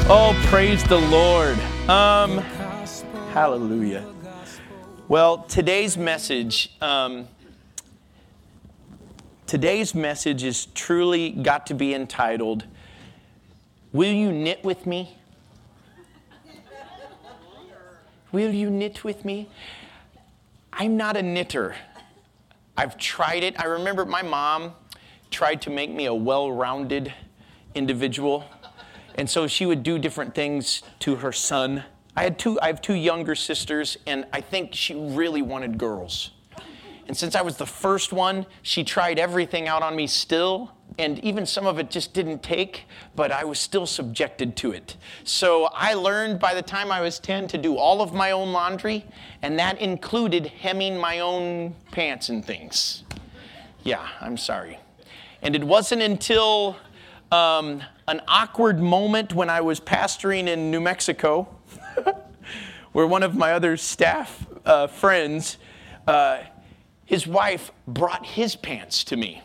Oh, praise the Lord. Hallelujah. Well, today's message is truly got to be entitled, Will You Knit With Me? Will you knit with me? I'm not a knitter. I've tried it. I remember my mom tried to make me a well-rounded individual. And so she would do different things to her son. I have two younger sisters, and I think she really wanted girls. And since I was the first one, she tried everything out on me still, and even some of it just didn't take, but I was still subjected to it. So I learned by the time I was 10 to do all of my own laundry, and that included hemming my own pants and things. Yeah, I'm sorry. And it wasn't until an awkward moment when I was pastoring in New Mexico, where one of my other staff friends, his wife brought his pants to me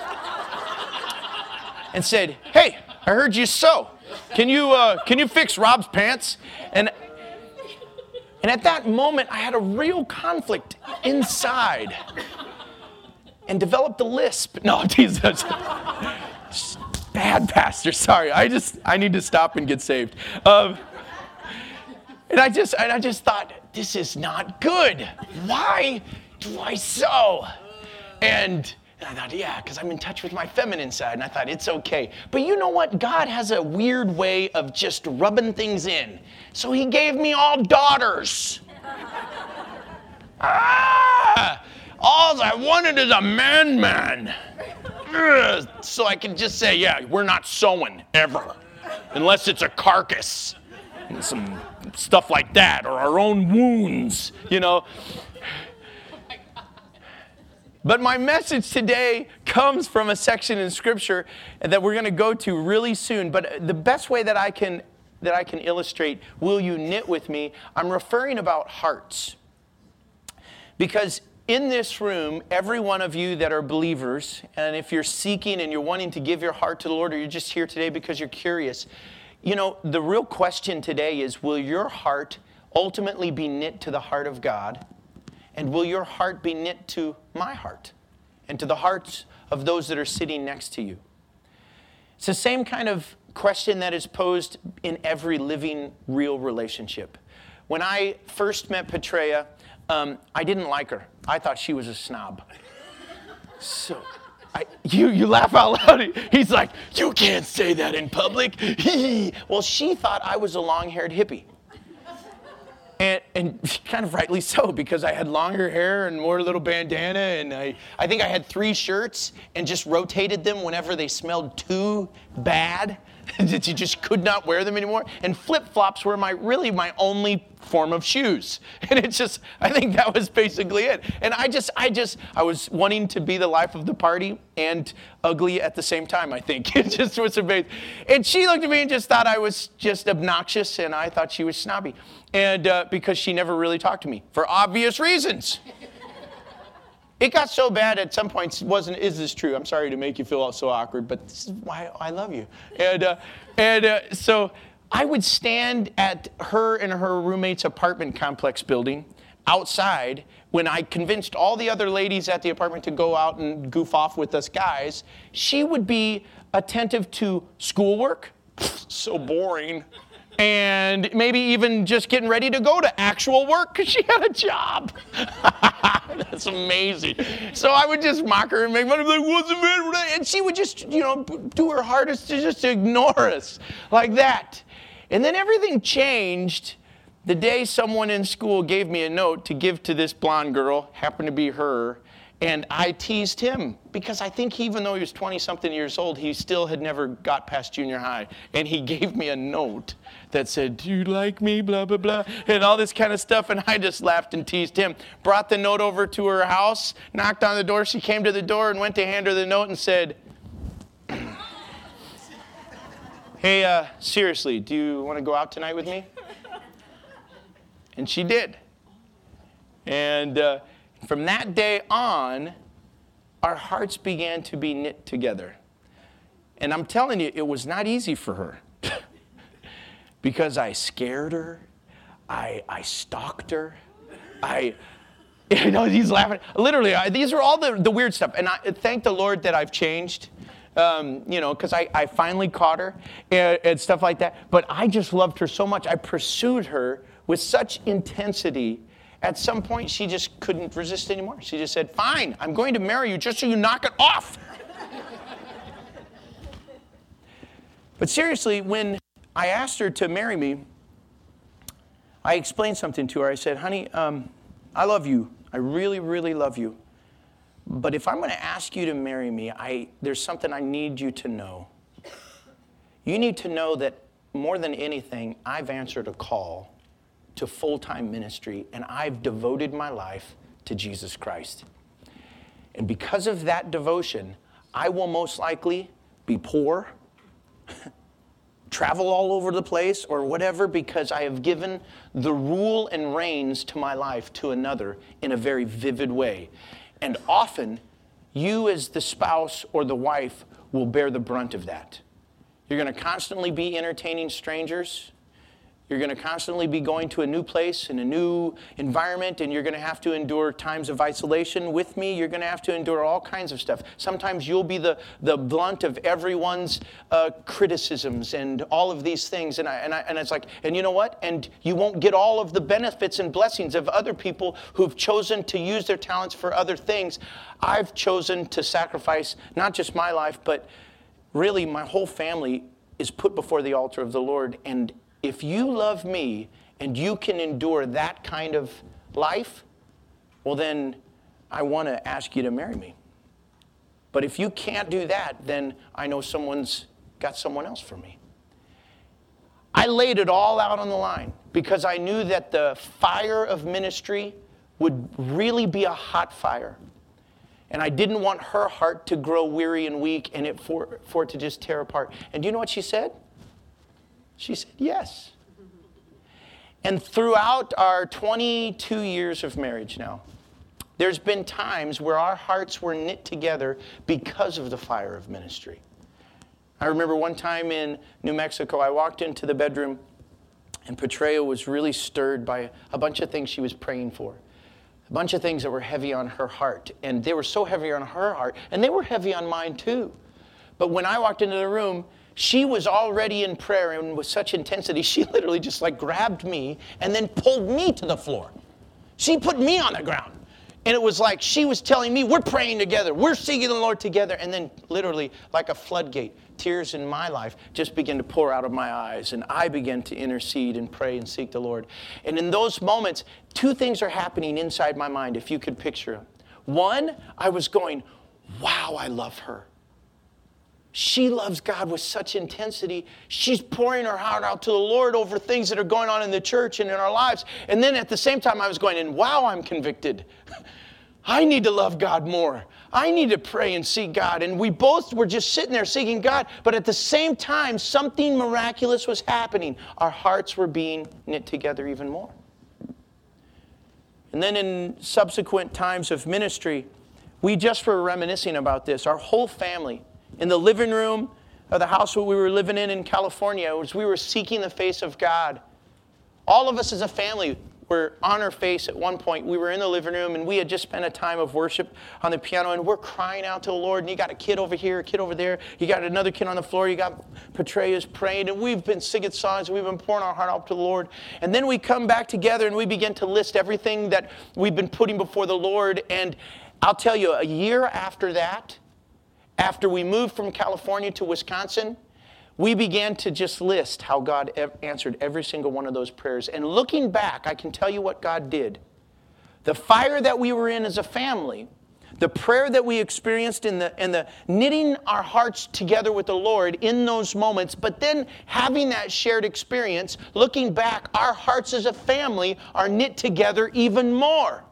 and said, "Hey, I heard you sew. Can you fix Rob's pants?" And at that moment, I had a real conflict inside and developed a lisp. No, Jesus. Bad pastor, sorry. I need to stop and get saved. And I just thought, this is not good. Why do I sew? And I thought, yeah, because I'm in touch with my feminine side. And I thought, it's okay. But you know what? God has a weird way of just rubbing things in. So he gave me all daughters. All I wanted is a man. So I can just say, yeah, we're not sewing ever, unless it's a carcass and some stuff like that, or our own wounds, you know. But my message today comes from a section in Scripture that we're going to go to really soon. But the best way that I can illustrate, will you knit with me, I'm referring about hearts. Because in this room, every one of you that are believers, and if you're seeking and you're wanting to give your heart to the Lord, or you're just here today because you're curious, you know, the real question today is, will your heart ultimately be knit to the heart of God? And will your heart be knit to my heart and to the hearts of those that are sitting next to you? It's the same kind of question that is posed in every living, real relationship. When I first met Petrea, I didn't like her. I thought she was a snob. So, you laugh out loud. He's like, you can't say that in public. Well, she thought I was a long-haired hippie. And kind of rightly so, because I had longer hair and wore a little bandana, and I think I had 3 shirts and just rotated them whenever they smelled too bad that you just could not wear them anymore. And flip-flops were my only form of shoes. And it's just, I think that was basically it. And I was wanting to be the life of the party and ugly at the same time, I think. It just was amazing. And she looked at me and just thought I was just obnoxious, and I thought she was snobby. And because she never really talked to me, for obvious reasons. It got so bad at some points, is this true? I'm sorry to make you feel so awkward, but this is why I love you. And so I would stand at her and her roommate's apartment complex building outside when I convinced all the other ladies at the apartment to go out and goof off with us guys. She would be attentive to schoolwork, so boring, and maybe even just getting ready to go to actual work because she had a job. That's amazing. So I would just mock her and make fun of her, like, what's the matter with that? And she would just, do her hardest to just ignore us like that. And then everything changed the day someone in school gave me a note to give to this blonde girl, happened to be her, and I teased him because I think even though he was 20-something years old, he still had never got past junior high. And he gave me a note that said, do you like me, blah, blah, blah, and all this kind of stuff. And I just laughed and teased him. Brought the note over to her house, knocked on the door. She came to the door and went to hand her the note and said, hey, seriously, do you want to go out tonight with me? And she did. And from that day on, our hearts began to be knit together. And I'm telling you, it was not easy for her. because I scared her. I stalked her. He's laughing. Literally, these are all the weird stuff. And I thank the Lord that I've changed, because I finally caught her and stuff like that. But I just loved her so much. I pursued her with such intensity. At some point, she just couldn't resist anymore. She just said, fine, I'm going to marry you just so you knock it off. But seriously, when I asked her to marry me, I explained something to her. I said, honey, I love you. I really, really love you. But if I'm going to ask you to marry me, there's something I need you to know. You need to know that more than anything, I've answered a call to full-time ministry, and I've devoted my life to Jesus Christ. And because of that devotion, I will most likely be poor, travel all over the place or whatever, because I have given the rule and reins to my life to another in a very vivid way. And often, you as the spouse or the wife will bear the brunt of that. You're going to constantly be entertaining strangers. You're going to constantly be going to a new place and a new environment, and you're going to have to endure times of isolation with me. You're going to have to endure all kinds of stuff. Sometimes you'll be the blunt of everyone's criticisms and all of these things. And it's like, and you know what? And you won't get all of the benefits and blessings of other people who've chosen to use their talents for other things. I've chosen to sacrifice not just my life, but really my whole family is put before the altar of the Lord. And if you love me and you can endure that kind of life, well then I want to ask you to marry me. But if you can't do that, then I know someone's got someone else for me. I laid it all out on the line because I knew that the fire of ministry would really be a hot fire. And I didn't want her heart to grow weary and weak and for it to just tear apart. And do you know what she said? She said yes. And throughout our 22 years of marriage now, there's been times where our hearts were knit together because of the fire of ministry. I remember one time in New Mexico, I walked into the bedroom and Petrea was really stirred by a bunch of things she was praying for. A bunch of things that were heavy on her heart. And they were so heavy on her heart, and they were heavy on mine too. But when I walked into the room, she was already in prayer, and with such intensity, she literally just like grabbed me and then pulled me to the floor. She put me on the ground. And it was like she was telling me, we're praying together. We're seeking the Lord together. And then literally like a floodgate, tears in my life just began to pour out of my eyes. And I began to intercede and pray and seek the Lord. And in those moments, two things are happening inside my mind, if you could picture them. One, I was going, wow, I love her. She loves God with such intensity. She's pouring her heart out to the Lord over things that are going on in the church and in our lives. And then at the same time, I was going, and wow, I'm convicted. I need to love God more. I need to pray and seek God. And we both were just sitting there seeking God. But at the same time, something miraculous was happening. Our hearts were being knit together even more. And then in subsequent times of ministry, we just were reminiscing about this. Our whole family, in the living room of the house that we were living in California, as we were seeking the face of God. All of us as a family were on our face at one point. We were in the living room, and we had just spent a time of worship on the piano, and we're crying out to the Lord, and you got a kid over here, a kid over there, you got another kid on the floor, you got Petrea's praying, and we've been singing songs, and we've been pouring our heart out to the Lord. And then we come back together, and we begin to list everything that we've been putting before the Lord. And I'll tell you, a year after that, after we moved from California to Wisconsin, we began to just list how God answered every single one of those prayers. And looking back, I can tell you what God did. The fire that we were in as a family, the prayer that we experienced and the knitting our hearts together with the Lord in those moments, but then having that shared experience, looking back, our hearts as a family are knit together even more.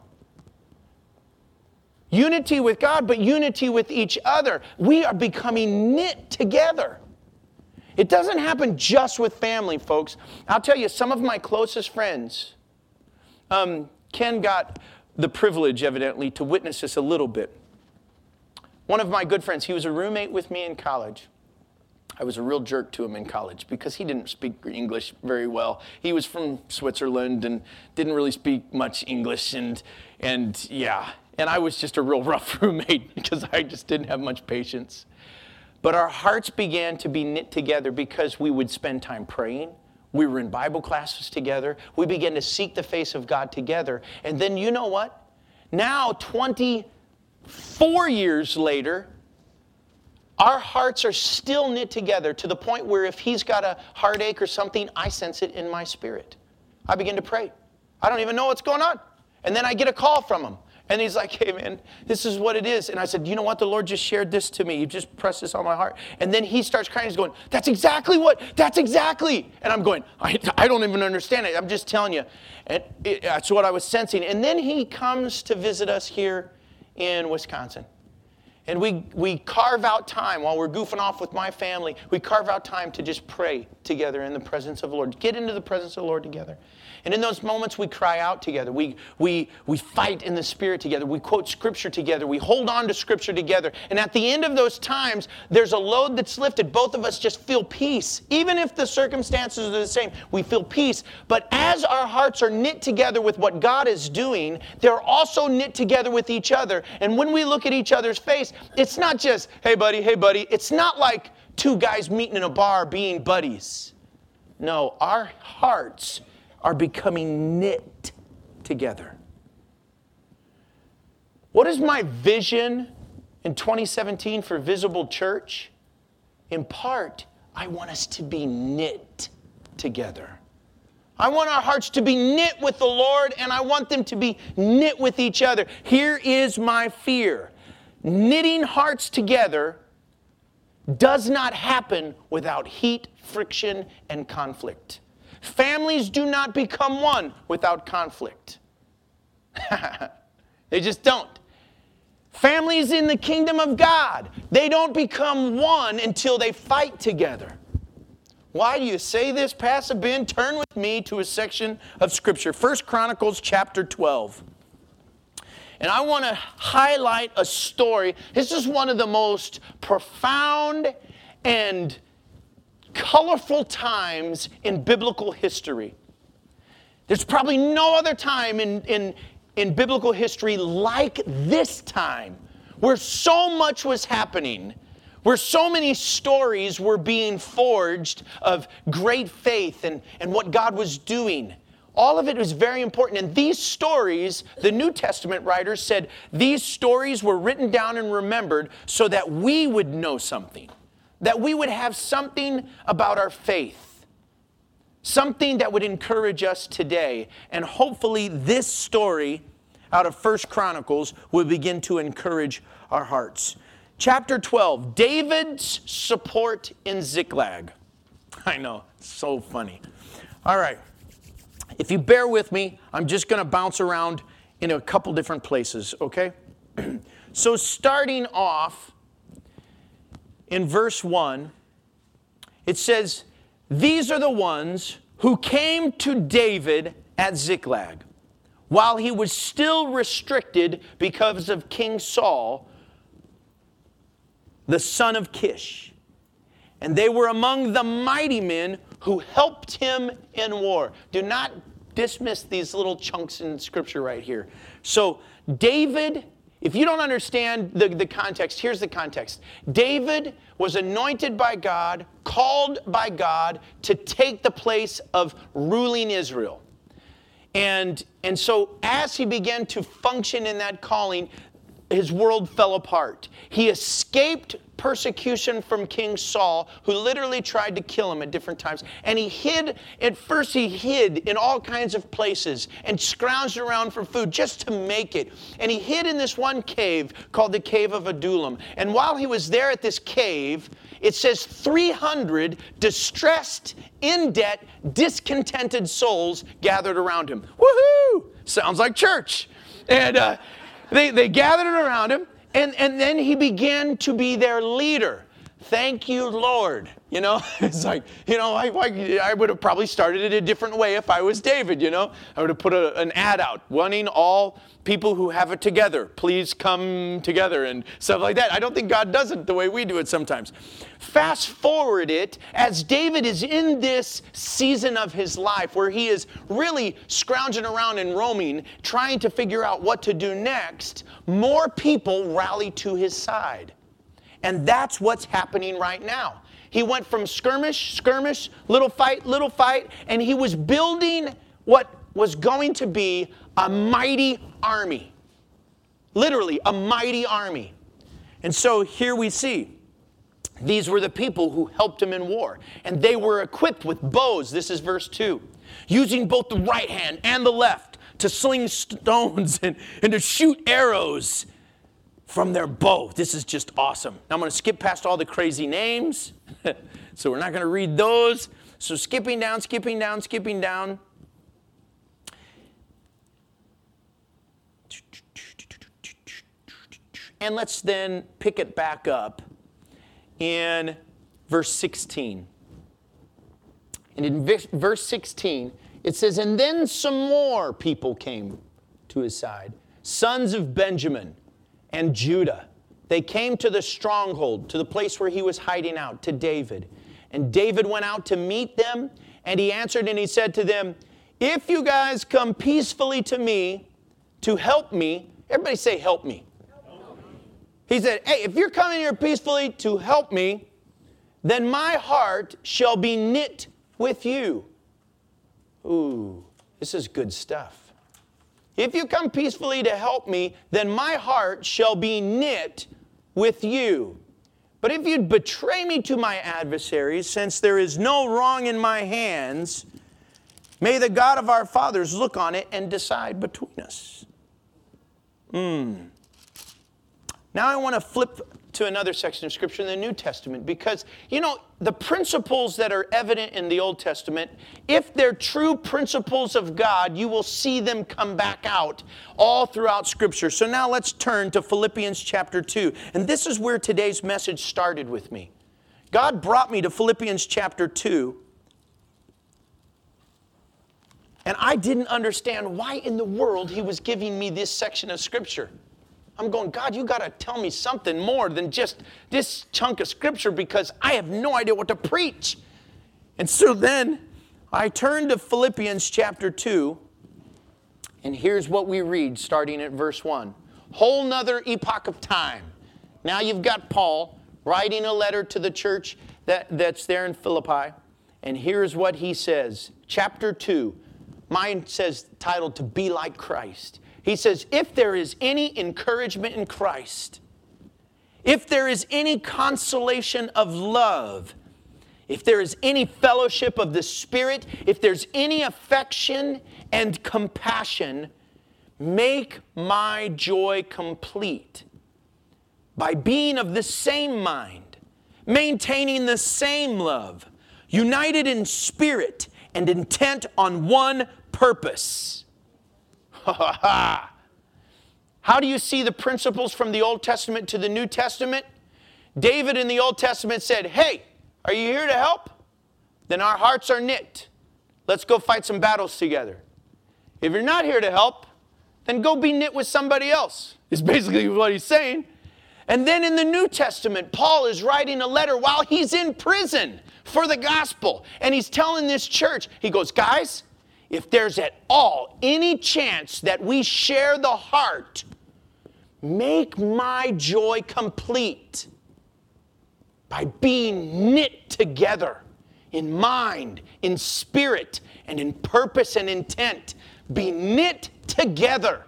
Unity with God, but unity with each other. We are becoming knit together. It doesn't happen just with family, folks. I'll tell you, some of my closest friends, Ken got the privilege, evidently, to witness this a little bit. One of my good friends, he was a roommate with me in college. I was a real jerk to him in college because he didn't speak English very well. He was from Switzerland and didn't really speak much English, and I was just a real rough roommate because I just didn't have much patience. But our hearts began to be knit together because we would spend time praying. We were in Bible classes together. We began to seek the face of God together. And then you know what? Now, 24 years later, our hearts are still knit together to the point where if he's got a heartache or something, I sense it in my spirit. I begin to pray. I don't even know what's going on. And then I get a call from him. And he's like, hey, man, this is what it is. And I said, you know what? The Lord just shared this to me. He just pressed this on my heart. And then he starts crying. He's going, that's exactly. And I'm going, I don't even understand it. I'm just telling you. And that's what I was sensing. And then he comes to visit us here in Wisconsin. And we carve out time while we're goofing off with my family. We carve out time to just pray together in the presence of the Lord. Get into the presence of the Lord together. And in those moments, we cry out together. We fight in the Spirit together. We quote Scripture together. We hold on to Scripture together. And at the end of those times, there's a load that's lifted. Both of us just feel peace. Even if the circumstances are the same, we feel peace. But as our hearts are knit together with what God is doing, they're also knit together with each other. And when we look at each other's face, it's not just, hey, buddy, hey, buddy. It's not like two guys meeting in a bar being buddies. No, our hearts are becoming knit together. What is my vision in 2017 for Visible Church? In part, I want us to be knit together. I want our hearts to be knit with the Lord, and I want them to be knit with each other. Here is my fear. Knitting hearts together does not happen without heat, friction, and conflict. Families do not become one without conflict. They just don't. Families in the kingdom of God, they don't become one until they fight together. Why do you say this, Pastor Ben? Turn with me to a section of Scripture. 1 Chronicles chapter 12. And I want to highlight a story. This is one of the most profound and colorful times in biblical history. There's probably no other time in biblical history like this time, where so much was happening, where so many stories were being forged of great faith and what God was doing. All of it was very important. And these stories, the New Testament writers said, these stories were written down and remembered so that we would know something. That we would have something about our faith. Something that would encourage us today. And hopefully this story out of 1 Chronicles will begin to encourage our hearts. Chapter 12, David's support in Ziklag. I know, it's so funny. All right, if you bear with me, I'm just going to bounce around in a couple different places, okay? So starting off in verse 1, it says, these are the ones who came to David at Ziklag, while he was still restricted because of King Saul, the son of Kish. And they were among the mighty men who helped him in war. Do not dismiss these little chunks in Scripture right here. So David, if you don't understand the context, here's the context. David was anointed by God, called by God to take the place of ruling Israel. And so as he began to function in that calling, his world fell apart. He escaped persecution from King Saul, who literally tried to kill him at different times. And he hid in all kinds of places and scrounged around for food just to make it. And he hid in this one cave called the Cave of Adullam. And while he was there at this cave, it says 300 distressed, in debt, discontented souls gathered around him. Woohoo! Sounds like church. And they gathered around him. And then he began to be their leader. Thank you, Lord. You know, it's like, you know, I would have probably started it a different way if I was David, you know. I would have put an ad out wanting all people who have it together, please come together and stuff like that. I don't think God does it the way we do it sometimes. Fast forward it as David is in this season of his life where he is really scrounging around and roaming, trying to figure out what to do next. More people rally to his side. And that's what's happening right now. He went from skirmish, little fight, and he was building what was going to be a mighty army. Literally, a mighty army. And so here we see, these were the people who helped him in war. And they were equipped with bows. This is verse 2. Using both the right hand and the left to sling stones and to shoot arrows from their bow. This is just awesome. Now I'm going to skip past all the crazy names. So we're not going to read those. So skipping down. And let's then pick it back up in verse 16. And in verse 16, it says, and then some more people came to his side, sons of Benjamin and Judah. They came to the stronghold, to the place where he was hiding out, to David. And David went out to meet them, and he answered and he said to them, if you guys come peacefully to me to help me, everybody say help me. He said, hey, if you're coming here peacefully to help me, then my heart shall be knit with you. Ooh, this is good stuff. If you come peacefully to help me, then my heart shall be knit with you. But if you'd betray me to my adversaries, since there is no wrong in my hands, may the God of our fathers look on it and decide between us. Now I want to flip to another section of Scripture in the New Testament because, you know, the principles that are evident in the Old Testament, if they're true principles of God, you will see them come back out all throughout Scripture. So now let's turn to Philippians chapter 2. And this is where today's message started with me. God brought me to Philippians chapter 2. And I didn't understand why in the world He was giving me this section of Scripture. I'm going, God, you got to tell me something more than just this chunk of Scripture because I have no idea what to preach. And so then I turned to Philippians chapter 2, and here's what we read starting at verse 1. Whole nother epoch of time. Now you've got Paul writing a letter to the church that's there in Philippi, and here's what he says. Chapter 2, mine says titled To Be Like Christ. He says, if there is any encouragement in Christ, if there is any consolation of love, if there is any fellowship of the Spirit, if there's any affection and compassion, make my joy complete by being of the same mind, maintaining the same love, united in spirit and intent on one purpose. How do you see the principles from the Old Testament to the New Testament? David in the Old Testament said, hey, are you here to help? Then our hearts are knit. Let's go fight some battles together. If you're not here to help, then go be knit with somebody else, is basically what he's saying. And then in the New Testament, Paul is writing a letter while he's in prison for the gospel. And he's telling this church, he goes, guys, if there's at all any chance that we share the heart, make my joy complete by being knit together in mind, in spirit, and in purpose and intent. Be knit together.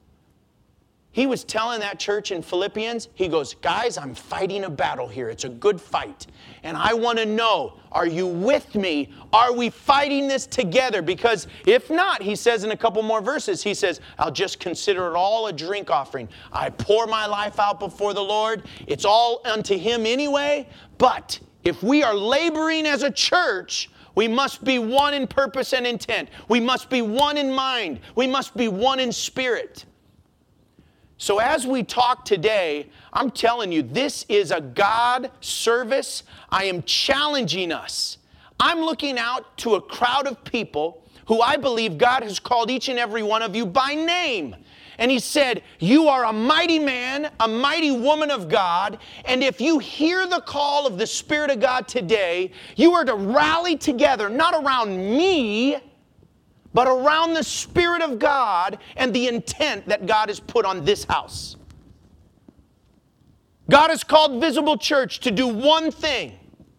He was telling that church in Philippians, he goes, guys, I'm fighting a battle here. It's a good fight. And I want to know, are you with me? Are we fighting this together? Because if not, he says in a couple more verses, he says, I'll just consider it all a drink offering. I pour my life out before the Lord. It's all unto Him anyway. But if we are laboring as a church, we must be one in purpose and intent. We must be one in mind. We must be one in spirit. So as we talk today, I'm telling you, this is a God service. I am challenging us. I'm looking out to a crowd of people who I believe God has called each and every one of you by name. And He said, you are a mighty man, a mighty woman of God, and if you hear the call of the Spirit of God today, you are to rally together, not around me, but around the Spirit of God and the intent that God has put on this house. God has called Visible Church to do one thing,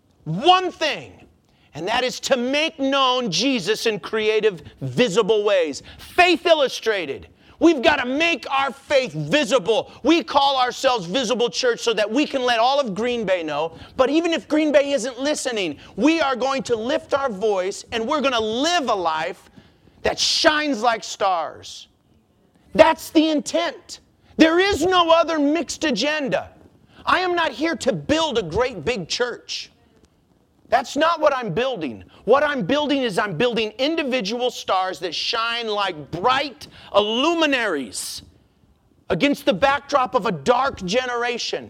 and that is to make known Jesus in creative, visible ways. Faith Illustrated. We've got to make our faith visible. We call ourselves Visible Church so that we can let all of Green Bay know. But even if Green Bay isn't listening, we are going to lift our voice and we're going to live a life that shines like stars. That's the intent. There is no other mixed agenda. I am not here to build a great big church. That's not what I'm building. What I'm building is I'm building individual stars that shine like bright luminaries against the backdrop of a dark generation.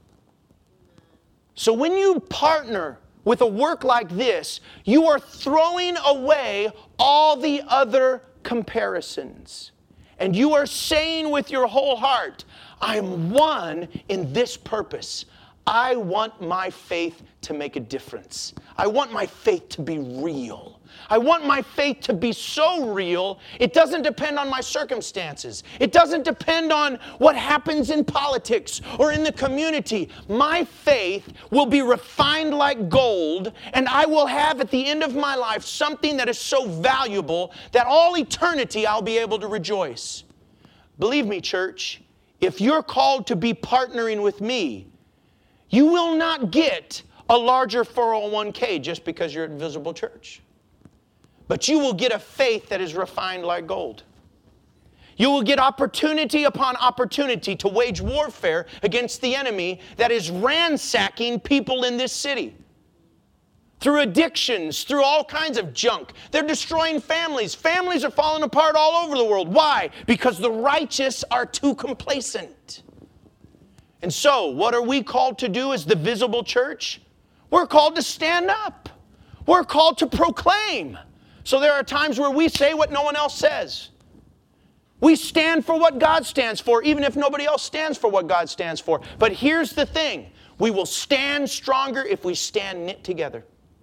So when you partner with a work like this, you are throwing away all the other comparisons. And you are saying with your whole heart, I am one in this purpose. I want my faith to make a difference. I want my faith to be real. I want my faith to be so real, it doesn't depend on my circumstances. It doesn't depend on what happens in politics or in the community. My faith will be refined like gold, and I will have at the end of my life something that is so valuable that all eternity I'll be able to rejoice. Believe me, church, if you're called to be partnering with me, you will not get a larger 401k just because you're at Visible Church. But you will get a faith that is refined like gold. You will get opportunity upon opportunity to wage warfare against the enemy that is ransacking people in this city. Through addictions, through all kinds of junk. They're destroying families. Families are falling apart all over the world. Why? Because the righteous are too complacent. And so, what are we called to do as the Visible Church? We're called to stand up. We're called to proclaim. So there are times where we say what no one else says. We stand for what God stands for, even if nobody else stands for what God stands for. But here's the thing. We will stand stronger if we stand knit together.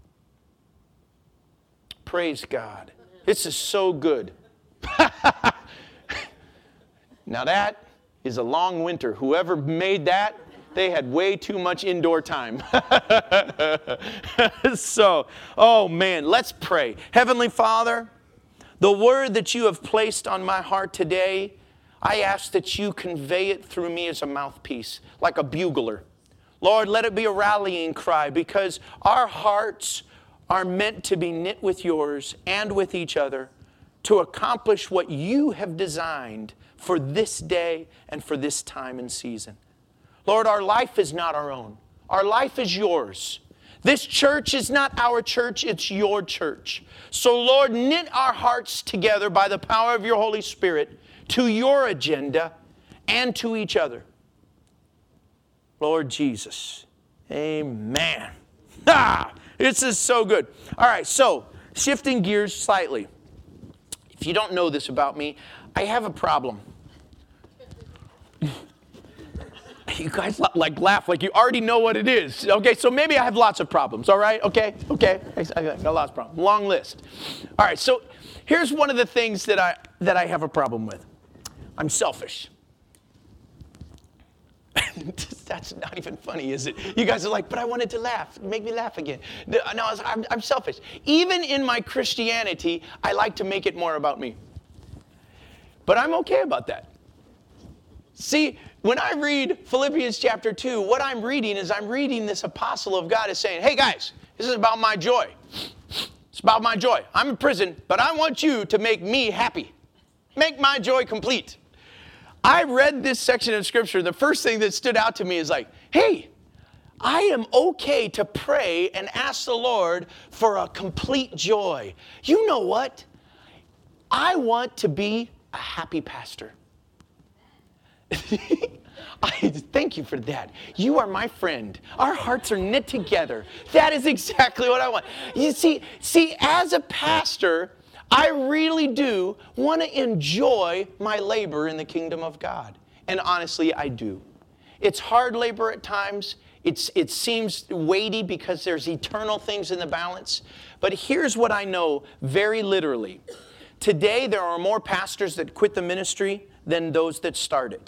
Praise God. This is so good. Now that is a long winter. Whoever made that, they had way too much indoor time. So, oh man, let's pray. Heavenly Father, the word that you have placed on my heart today, I ask that you convey it through me as a mouthpiece, like a bugler. Lord, let it be a rallying cry, because our hearts are meant to be knit with yours and with each other to accomplish what you have designed for this day and for this time and season. Lord, our life is not our own. Our life is yours. This church is not our church, it's your church. So Lord, knit our hearts together by the power of your Holy Spirit to your agenda and to each other. Lord Jesus, amen. This is so good. All right, so shifting gears slightly. If you don't know this about me, I have a problem. You guys like laugh like you already know what it is. Okay, so maybe I have lots of problems, all right? Okay, I got lots of problems. Long list. All right, so here's one of the things that I have a problem with. I'm selfish. That's not even funny, is it? You guys are like, but I wanted to laugh. Make me laugh again. No, I'm selfish. Even in my Christianity, I like to make it more about me. But I'm okay about that. See, when I read Philippians chapter 2, what I'm reading is I'm reading this apostle of God is saying, hey guys, this is about my joy. It's about my joy. I'm in prison, but I want you to make me happy. Make my joy complete. I read this section of Scripture. The first thing that stood out to me is like, hey, I am okay to pray and ask the Lord for a complete joy. You know what? I want to be a happy pastor. I thank you for that. You are my friend. Our hearts are knit together. That is exactly what I want. You see, as a pastor, I really do want to enjoy my labor in the kingdom of God. And honestly, I do. It's hard labor at times. It seems weighty because there's eternal things in the balance. But here's what I know very literally. Today, there are more pastors that quit the ministry than those that start it.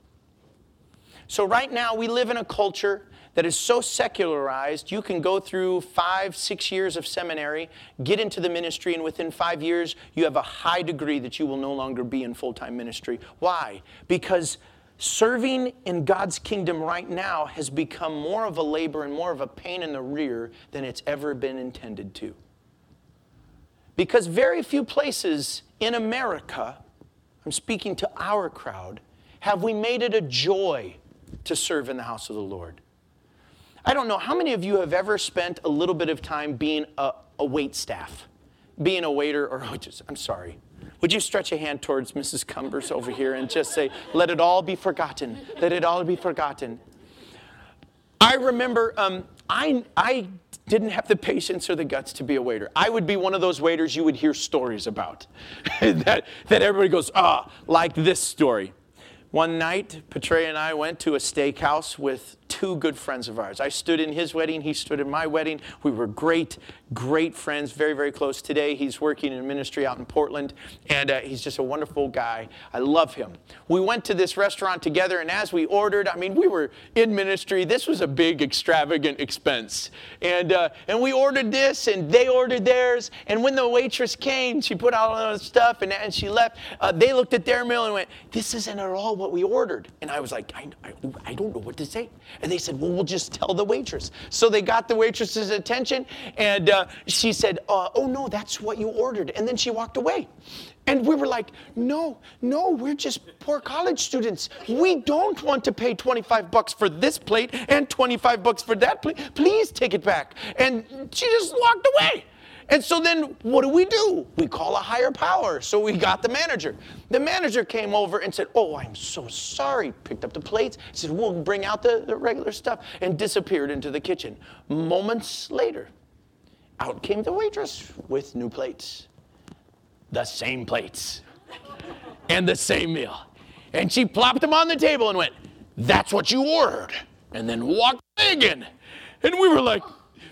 So right now, we live in a culture that is so secularized, you can go through 5-6 years of seminary, get into the ministry, and within 5 years, you have a high degree that you will no longer be in full-time ministry. Why? Because serving in God's kingdom right now has become more of a labor and more of a pain in the rear than it's ever been intended to. Because very few places in America, I'm speaking to our crowd, have we made it a joy to serve in the house of the Lord. I don't know, how many of you have ever spent a little bit of time being a wait staff? Being a waiter, or I'm sorry. Would you stretch a hand towards Mrs. Cumbers over here and just say, let it all be forgotten. Let it all be forgotten. I remember, I didn't have the patience or the guts to be a waiter. I would be one of those waiters you would hear stories about. that everybody goes, like this story. One night, Petrea and I went to a steakhouse with two good friends of ours. I stood in his wedding. He stood in my wedding. We were great friends, very, very close. Today, he's working in ministry out in Portland, and he's just a wonderful guy. I love him. We went to this restaurant together, and as we ordered, we were in ministry. This was a big, extravagant expense. And we ordered this, and they ordered theirs. And when the waitress came, she put out all the stuff, and she left. They looked at their meal and went, this isn't at all what we ordered. And I was like, I don't know what to say. And they said, well, we'll just tell the waitress. So they got the waitress's attention, and she said, oh, no, that's what you ordered. And then she walked away. And we were like, no, we're just poor college students. We don't want to pay $25 for this plate and $25 for that plate. Please take it back. And she just walked away. And so then what do? We call a higher power. So we got the manager. The manager came over and said, oh, I'm so sorry. Picked up the plates, said, we'll bring out the regular stuff, and disappeared into the kitchen. Moments later, out came the waitress with new plates. The same plates. And the same meal. And she plopped them on the table and went, that's what you ordered. And then walked away again. And we were like,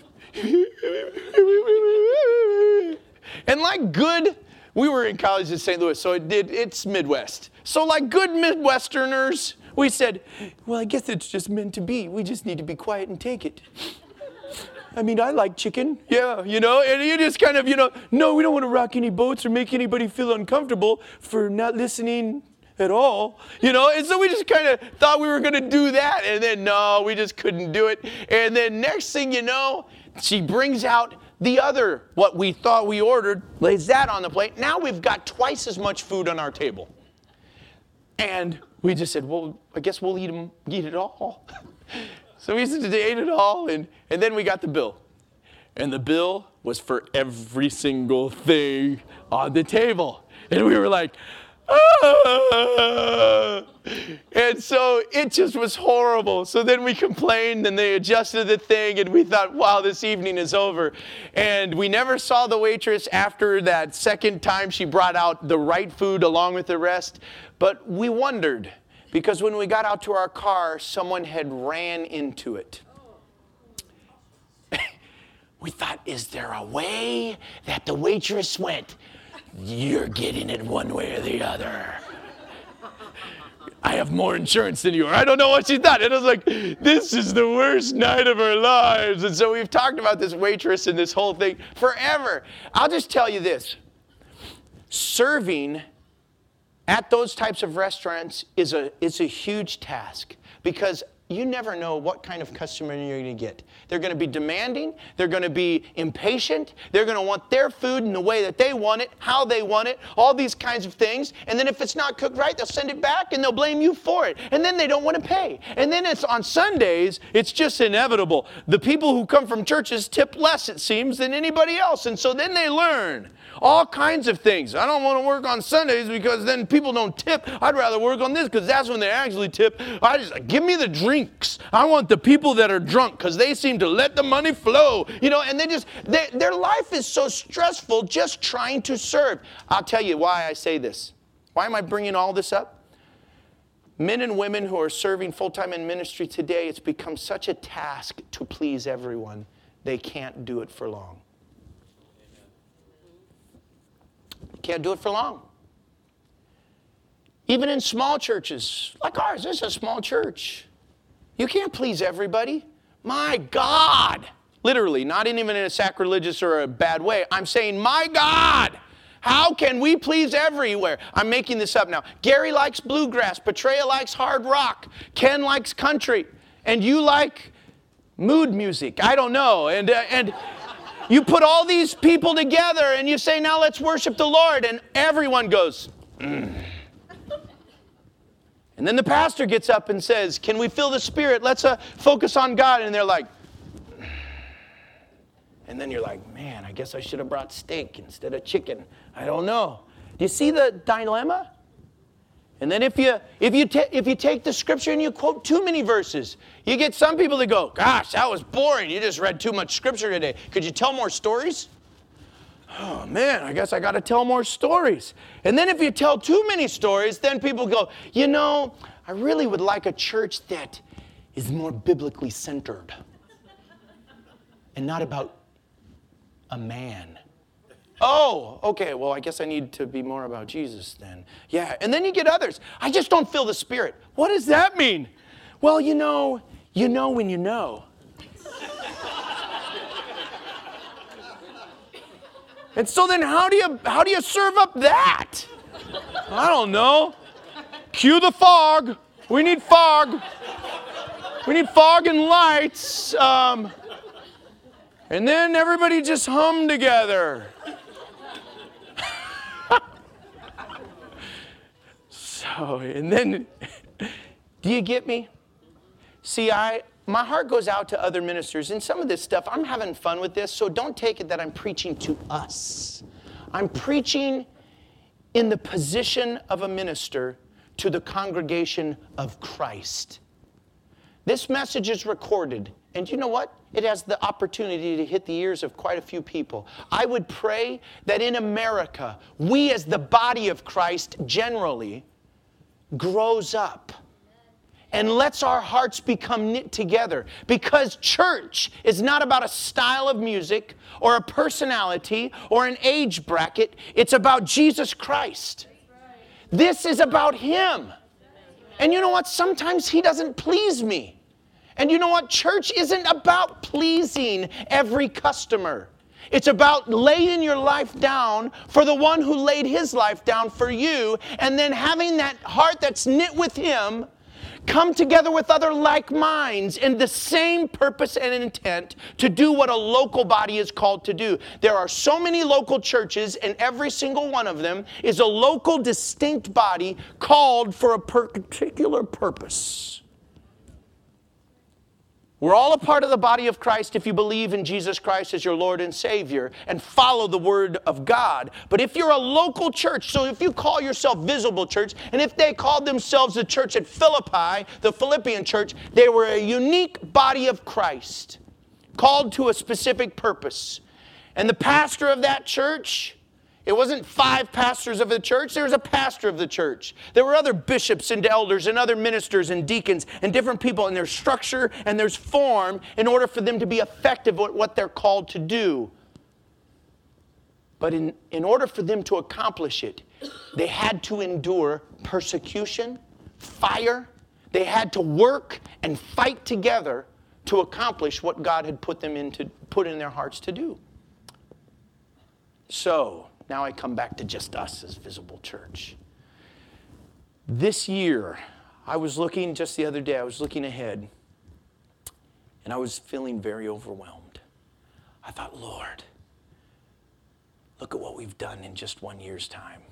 and like good, we were in college in St. Louis, so it's Midwest. So like good Midwesterners, we said, well, I guess it's just meant to be. We just need to be quiet and take it. I like chicken, yeah, and you just kind of, no, we don't want to rock any boats or make anybody feel uncomfortable for not listening at all, and so we just kind of thought we were going to do that, and then no, we just couldn't do it. And then next thing you know, she brings out the other, what we thought we ordered, lays that on the plate. Now we've got twice as much food on our table. And we just said, well, I guess we'll eat it all. So we ate it all, and then we got the bill. And the bill was for every single thing on the table. And we were like, and so it just was horrible. So then we complained, and they adjusted the thing, and we thought, wow, this evening is over. And we never saw the waitress after that second time she brought out the right food along with the rest. But we wondered, because when we got out to our car, someone had ran into it. We thought, is there a way that the waitress went, you're getting it one way or the other. I have more insurance than you, or I don't know what she thought. And I was like, this is the worst night of our lives. And so we've talked about this waitress and this whole thing forever. I'll just tell you this. Serving at those types of restaurants is a huge task, because you never know what kind of customer you're going to get. They're going to be demanding. They're going to be impatient. They're going to want their food in the way that they want it, how they want it, all these kinds of things. And then if it's not cooked right, they'll send it back and they'll blame you for it. And then they don't want to pay. And then it's on Sundays, it's just inevitable. The people who come from churches tip less, it seems, than anybody else. And so then they learn, All kinds of things. I don't want to work on Sundays because then people don't tip. I'd rather work on this because that's when they actually tip. Give me the drinks. I want the people that are drunk because they seem to let the money flow. And their life is so stressful just trying to serve. I'll tell you why I say this. Why am I bringing all this up? Men and women who are serving full-time in ministry today, it's become such a task to please everyone, they can't do it for long. Can't do it for long. Even in small churches, like ours, this is a small church. You can't please everybody. My God. Literally, not even in a sacrilegious or a bad way. I'm saying, my God. How can we please everywhere? I'm making this up now. Gary likes bluegrass. Petrea likes hard rock. Ken likes country. And you like mood music. I don't know. And you put all these people together and you say, now let's worship the Lord. And everyone goes, And then the pastor gets up and says, can we feel the Spirit? Let's focus on God. And they're like, and then you're like, man, I guess I should have brought steak instead of chicken. I don't know. Do you see the dilemma? And then if you take the scripture and you quote too many verses, you get some people that go, gosh, that was boring. You just read too much scripture today. Could you tell more stories? Oh, man, I guess I got to tell more stories. And then if you tell too many stories, then people go, I really would like a church that is more biblically centered and not about a man. Oh, okay, well, I guess I need to be more about Jesus then. Yeah, and then you get others. I just don't feel the Spirit. What does that mean? Well, you know when you know. And so then how do you serve up that? I don't know. Cue the fog. We need fog. We need fog and lights. And then everybody just hum together. And then, do you get me? See, my heart goes out to other ministers. And some of this stuff, I'm having fun with this, so don't take it that I'm preaching to us. I'm preaching in the position of a minister to the congregation of Christ. This message is recorded, and you know what? It has the opportunity to hit the ears of quite a few people. I would pray that in America, we as the body of Christ generally grows up and lets our hearts become knit together. Because church is not about a style of music or a personality or an age bracket. It's about Jesus Christ. This is about Him. And you know what? Sometimes He doesn't please me. And you know what? Church isn't about pleasing every customer. It's about laying your life down for the one who laid His life down for you, and then having that heart that's knit with Him come together with other like minds in the same purpose and intent to do what a local body is called to do. There are so many local churches, and every single one of them is a local distinct body called for a particular purpose. We're all a part of the body of Christ if you believe in Jesus Christ as your Lord and Savior and follow the Word of God. But if you're a local church, so if you call yourself Visible Church, and if they called themselves the church at Philippi, the Philippian church, they were a unique body of Christ, called to a specific purpose. And the pastor of that church, it wasn't 5 pastors of the church. There was a pastor of the church. There were other bishops and elders and other ministers and deacons and different people. And there's structure and there's form in order for them to be effective at what they're called to do. But in order for them to accomplish it, they had to endure persecution, fire. They had to work and fight together to accomplish what God had put in their hearts to do. So now I come back to just us as Visible Church. This year, I was looking just the other day, I was looking ahead, and I was feeling very overwhelmed. I thought, Lord, look at what we've done in just 1 year's time.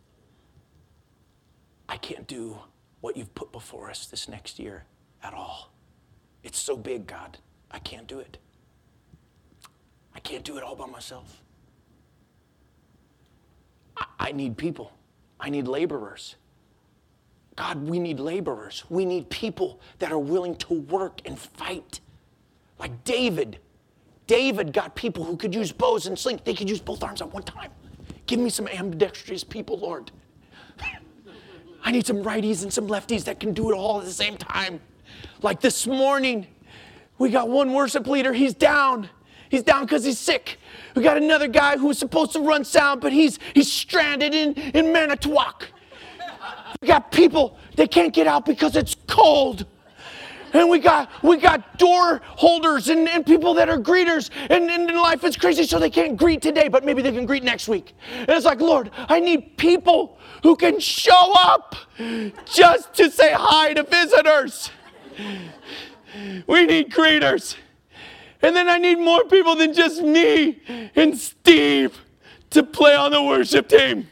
I can't do what you've put before us this next year at all. It's so big, God. I can't do it. I can't do it all by myself. I need people. I need laborers. God, we need laborers. We need people that are willing to work and fight. Like David. David got people who could use bows and slings. They could use both arms at one time. Give me some ambidextrous people, Lord. I need some righties and some lefties that can do it all at the same time. Like this morning, we got one worship leader. He's down. He's down because he's sick. We got another guy who was supposed to run sound, but he's stranded in Manitowoc. We got people that can't get out because it's cold. And we got door holders and people that are greeters. And life is crazy, so they can't greet today, but maybe they can greet next week. And it's like, Lord, I need people who can show up just to say hi to visitors. We need greeters. And then I need more people than just me and Steve to play on the worship team.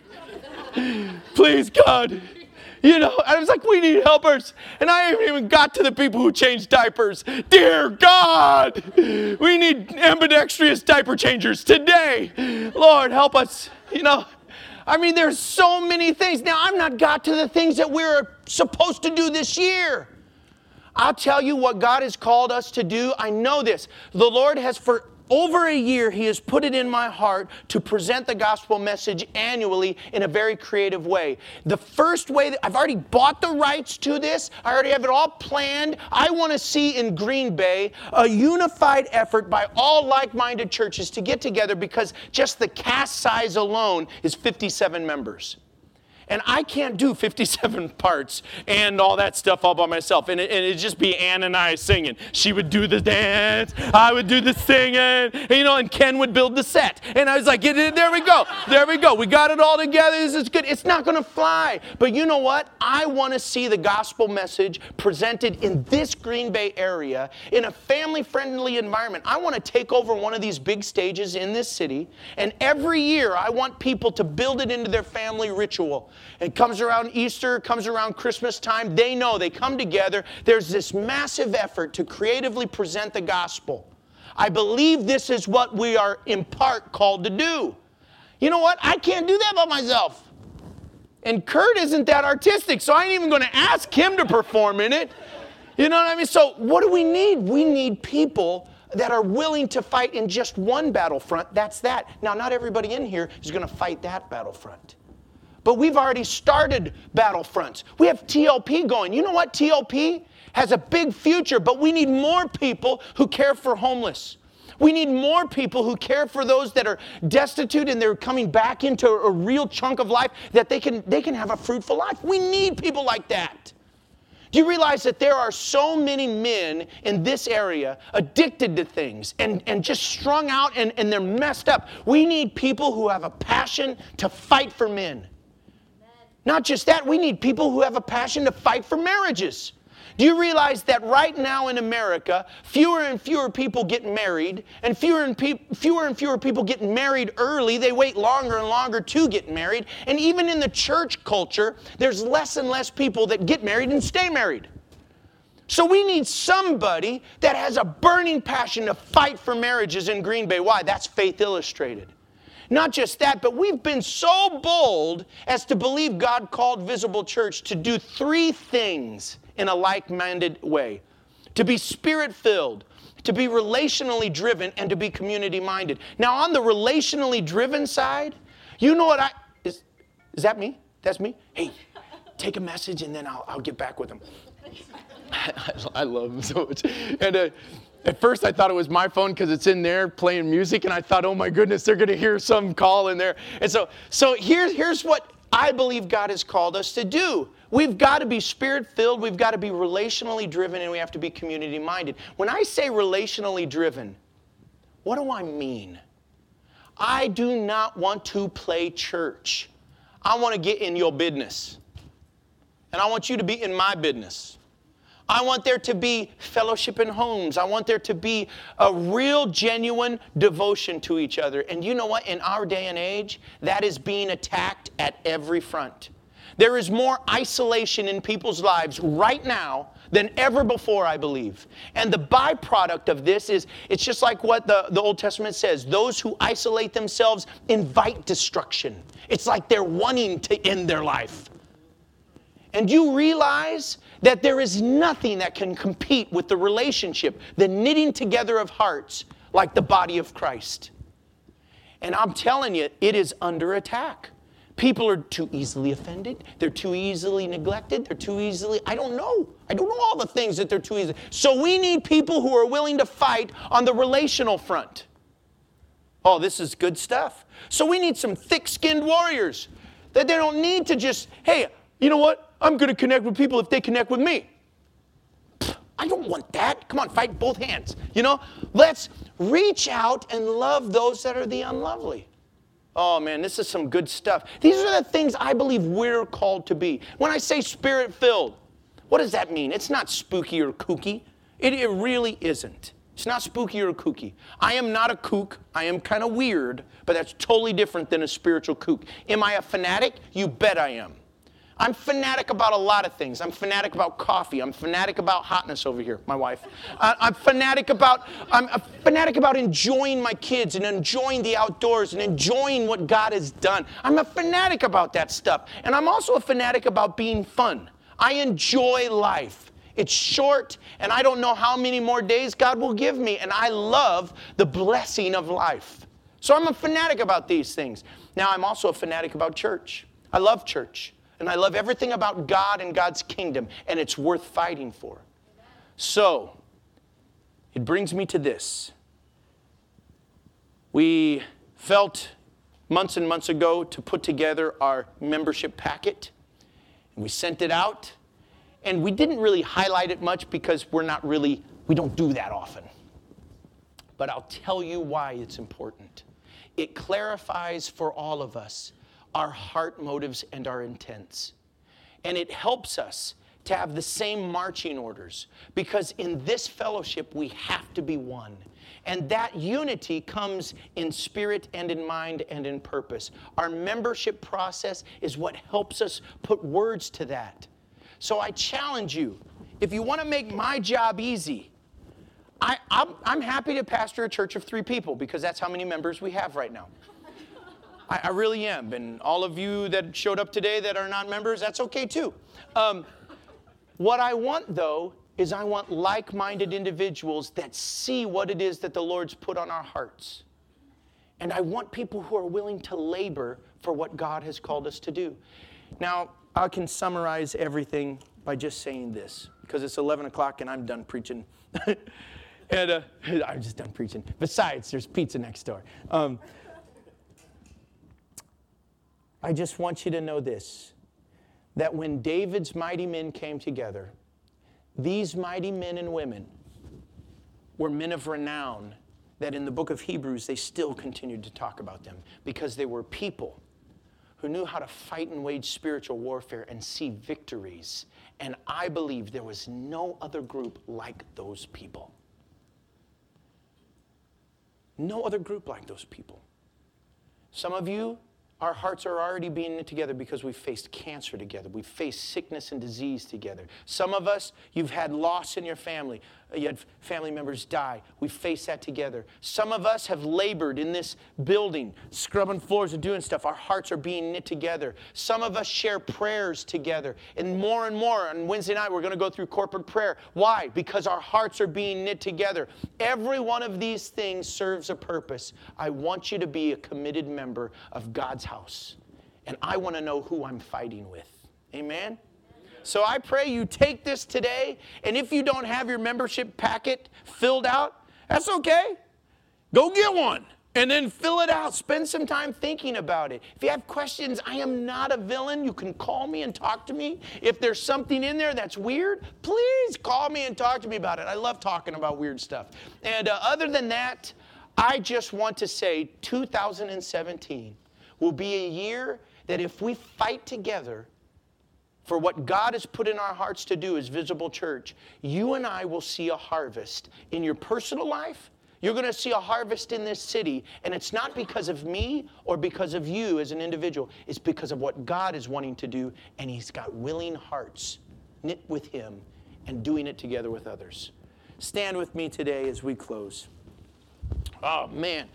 Please, God. You know, I was like, we need helpers. And I haven't even got to the people who change diapers. Dear God, we need ambidextrous diaper changers today. Lord, help us. You know, I mean, there's so many things. Now, I've not got to the things that we're supposed to do this year. I'll tell you what God has called us to do. I know this. The Lord has, for over a year, He has put it in my heart to present the gospel message annually in a very creative way. The first way, that I've already bought the rights to this. I already have it all planned. I want to see in Green Bay a unified effort by all like-minded churches to get together, because just the cast size alone is 57 members. And I can't do 57 parts and all that stuff all by myself. And it'd just be Ann and I singing. She would do the dance, I would do the singing, and Ken would build the set. And I was like, there we go. There we go. We got it all together. This is good. It's not going to fly. But you know what? I want to see the gospel message presented in this Green Bay area in a family-friendly environment. I want to take over one of these big stages in this city. And every year, I want people to build it into their family ritual. It comes around Easter, comes around Christmas time. They know, they come together. There's this massive effort to creatively present the gospel. I believe this is what we are in part called to do. You know what? I can't do that by myself. And Kurt isn't that artistic, so I ain't even going to ask him to perform in it. You know what I mean? So what do we need? We need people that are willing to fight in just one battlefront. That's that. Now, not everybody in here is going to fight that battlefront. But we've already started battlefronts. We have TLP going. You know what? TLP has a big future, but we need more people who care for homeless. We need more people who care for those that are destitute and they're coming back into a real chunk of life that they can have a fruitful life. We need people like that. Do you realize that there are so many men in this area addicted to things and just strung out and they're messed up? We need people who have a passion to fight for men. Not just that, we need people who have a passion to fight for marriages. Do you realize that right now in America, fewer and fewer people get married, and fewer and fewer people get married early? They wait longer and longer to get married. And even in the church culture, there's less and less people that get married and stay married. So we need somebody that has a burning passion to fight for marriages in Green Bay. Why? That's Faith Illustrated. Not just that, but we've been so bold as to believe God called Visible Church to do three things in a like-minded way. To be spirit-filled, to be relationally driven, and to be community-minded. Now, on the relationally driven side, you know what is that me? That's me? Hey, take a message and then I'll get back with them. I love them so much. And at first, I thought it was my phone because it's in there playing music, and I thought, oh my goodness, they're going to hear some call in there. And so here's what I believe God has called us to do. We've got to be spirit-filled, we've got to be relationally driven, and we have to be community-minded. When I say relationally driven, what do I mean? I do not want to play church. I want to get in your business. And I want you to be in my business. I want there to be fellowship in homes. I want there to be a real, genuine devotion to each other. And you know what? In our day and age, that is being attacked at every front. There is more isolation in people's lives right now than ever before, I believe. And the byproduct of this is, it's just like what the Old Testament says. Those who isolate themselves invite destruction. It's like they're wanting to end their life. And you realize that there is nothing that can compete with the relationship, the knitting together of hearts, like the body of Christ. And I'm telling you, it is under attack. People are too easily offended. They're too easily neglected. They're too easily, I don't know all the things that they're too easy. So we need people who are willing to fight on the relational front. Oh, this is good stuff. So we need some thick-skinned warriors that they don't need to just, hey, you know what? I'm going to connect with people if they connect with me. I don't want that. Come on, fight both hands. You know, let's reach out and love those that are the unlovely. Oh, man, this is some good stuff. These are the things I believe we're called to be. When I say spirit-filled, what does that mean? It's not spooky or kooky. It really isn't. It's not spooky or kooky. I am not a kook. I am kind of weird, but that's totally different than a spiritual kook. Am I a fanatic? You bet I am. I'm fanatic about a lot of things. I'm fanatic about coffee. I'm fanatic about hotness over here, my wife. I'm fanatic about enjoying my kids and enjoying the outdoors and enjoying what God has done. I'm a fanatic about that stuff. And I'm also a fanatic about being fun. I enjoy life. It's short, and I don't know how many more days God will give me, and I love the blessing of life. So I'm a fanatic about these things. Now, I'm also a fanatic about church. I love church. And I love everything about God and God's kingdom, and it's worth fighting for. So, it brings me to this. We felt months and months ago to put together our membership packet. And we sent it out, and we didn't really highlight it much because we don't do that often. But I'll tell you why it's important. It clarifies for all of us our heart motives and our intents. And it helps us to have the same marching orders, because in this fellowship we have to be one. And that unity comes in spirit and in mind and in purpose. Our membership process is what helps us put words to that. So I challenge you, if you want to make my job easy, I'm happy to pastor a church of 3 people, because that's how many members we have right now. I really am. And all of you that showed up today that are not members, that's okay too. What I want, though, is I want like-minded individuals that see what it is that the Lord's put on our hearts. And I want people who are willing to labor for what God has called us to do. Now, I can summarize everything by just saying this, because it's 11 o'clock and I'm done preaching. And I'm just done preaching. Besides, there's pizza next door. I just want you to know this, that when David's mighty men came together, these mighty men and women were men of renown, that in the book of Hebrews, they still continued to talk about them, because they were people who knew how to fight and wage spiritual warfare and see victories. And I believe there was no other group like those people. No other group like those people. Some of you, our hearts are already being knit together because we've faced cancer together. We've faced sickness and disease together. Some of us, you've had loss in your family. You had family members die. We've faced that together. Some of us have labored in this building, scrubbing floors and doing stuff. Our hearts are being knit together. Some of us share prayers together. And more on Wednesday night, we're going to go through corporate prayer. Why? Because our hearts are being knit together. Every one of these things serves a purpose. I want you to be a committed member of God's house. And I want to know who I'm fighting with. Amen? So I pray you take this today, and if you don't have your membership packet filled out, that's okay. Go get one, and then fill it out. Spend some time thinking about it. If you have questions, I am not a villain. You can call me and talk to me. If there's something in there that's weird, please call me and talk to me about it. I love talking about weird stuff. And other than that, I just want to say 2017 will be a year that if we fight together for what God has put in our hearts to do as Visible Church, you and I will see a harvest in your personal life, You're going to see a harvest in this city, and it's not because of me or because of you as an individual. It's because of what God is wanting to do, and He's got willing hearts knit with Him and doing it together with others. Stand with me today as we close. Oh, man.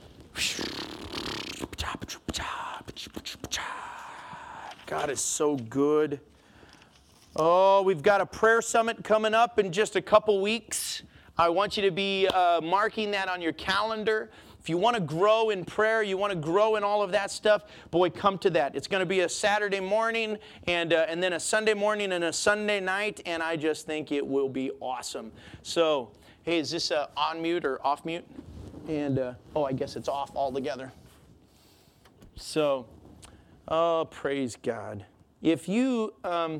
God is so good. Oh, we've got a prayer summit coming up in just a couple weeks. I want you to be marking that on your calendar. If you want to grow in prayer, you want to grow in all of that stuff, boy, come to that. It's going to be a Saturday morning and then a Sunday morning and a Sunday night, and I just think it will be awesome. So, hey, is this on mute or off mute? And, I guess it's off altogether. So, praise God. If you're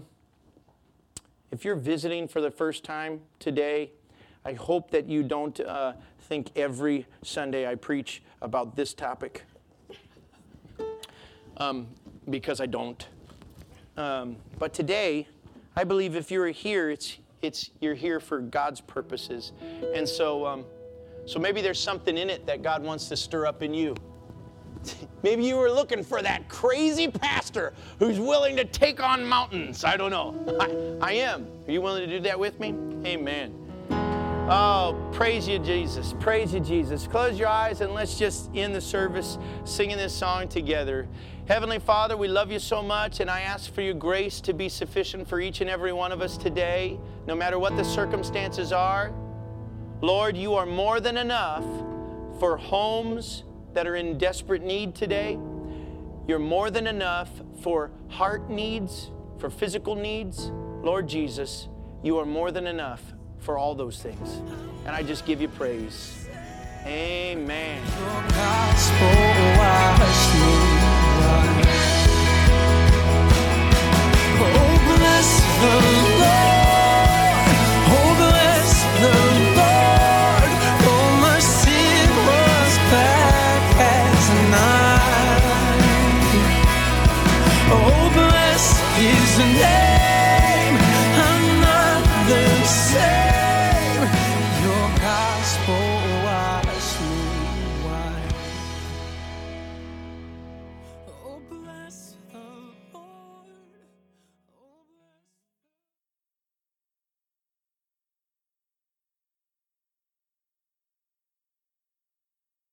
visiting for the first time today, I hope that you don't think every Sunday I preach about this topic, because I don't. But today, I believe if you're here, you're here for God's purposes, and so maybe there's something in it that God wants to stir up in you. Maybe you were looking for that crazy pastor who's willing to take on mountains. I don't know. I am. Are you willing to do that with me? Amen. Oh, praise you, Jesus. Praise you, Jesus. Close your eyes and let's just end the service singing this song together. Heavenly Father, we love you so much, and I ask for your grace to be sufficient for each and every one of us today, no matter what the circumstances are. Lord, you are more than enough for homes that are in desperate need today. You're more than enough for heart needs, for physical needs. Lord Jesus, you are more than enough for all those things. And I just give you praise. Amen. Your gospel washed me white. Oh, bless the